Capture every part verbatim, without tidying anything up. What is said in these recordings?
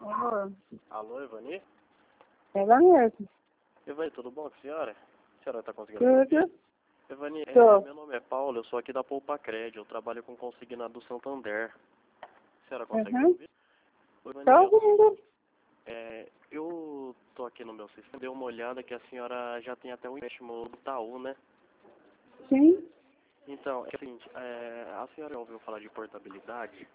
Alô? Alô, Evani? Ela mesmo. Evani, tudo bom com a senhora? A senhora está conseguindo me ouvir? Tudo? Evani, é, Tô. meu nome é Paulo, eu sou aqui da Poupa Crédito, eu trabalho com consignado do Santander. A senhora consegue me Uhum. ouvir? Oi, Evani, Tô eu, ouvindo. é, eu tô aqui no meu sistema, dei uma olhada que a senhora já tem até um empréstimo do Itaú, né? Sim? Então, é o seguinte, é, a senhora ouviu falar de portabilidade?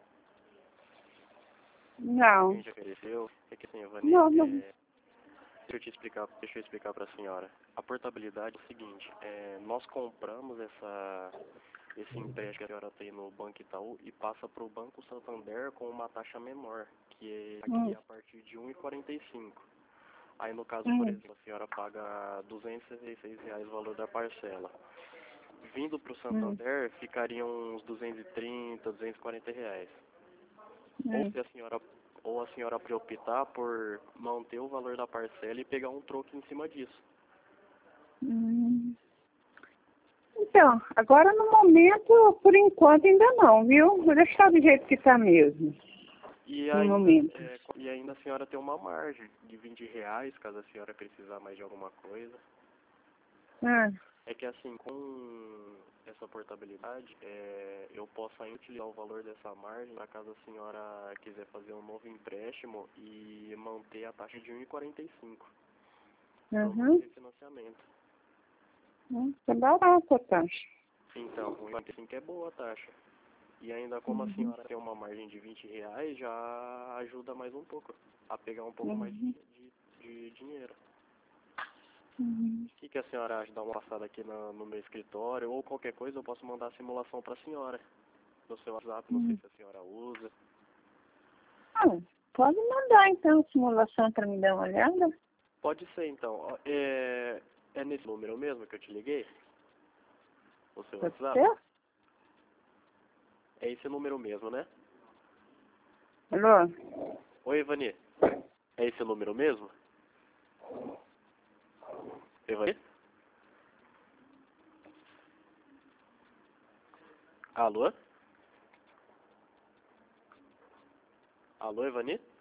Não. Quem já ofereceu? É que assim, Evani, Não, não. é, deixa eu te explicar, deixa eu explicar para a senhora. A portabilidade é o seguinte, é, nós compramos essa, esse empréstimo que a senhora tem no Banco Itaú e passa para o Banco Santander com uma taxa menor, que é aqui Hum. a partir de um e quarenta e cinco. Aí no caso, por Hum. exemplo, a senhora paga duzentos e sessenta e seis reais o valor da parcela. Vindo para o Hum. Santander, ficariam uns duzentos e trinta, duzentos e quarenta reais. Ou Hum. se a senhora ou a senhora pode optar por manter o valor da parcela e pegar um troco em cima disso. Hum. Então, agora no momento, por enquanto ainda não, viu? Vou deixar do jeito que tá mesmo. E No ainda, momento. é, e ainda a senhora tem uma margem de vinte reais, caso a senhora precisar mais de alguma coisa. Ah. É que assim, com essa portabilidade, é, eu posso ainda utilizar o valor dessa margem, na caso a senhora quiser fazer um novo empréstimo e manter a taxa de um e quarenta e cinco para o novo Uhum. refinanciamento. Hum. Tá barato a taxa. Então, um e quarenta e cinco é boa a taxa. E ainda como a Uhum. senhora tem uma margem de vinte reais, já ajuda mais um pouco a pegar um pouco mais Uhum. de, de, de dinheiro. Uhum. O que, que a senhora acha de dar uma passada aqui na, no meu escritório? Ou qualquer coisa eu posso mandar a simulação para a senhora. No seu WhatsApp, não sei Uhum. se a senhora usa. Ah, pode mandar então a simulação para me dar uma olhada? Pode ser então. Ó, É, é nesse número mesmo que eu te liguei? O seu Pode WhatsApp? ser? É esse número mesmo, né? Alô? Oi, Evani. É esse número mesmo? Evani? Alô? Alô, Evani?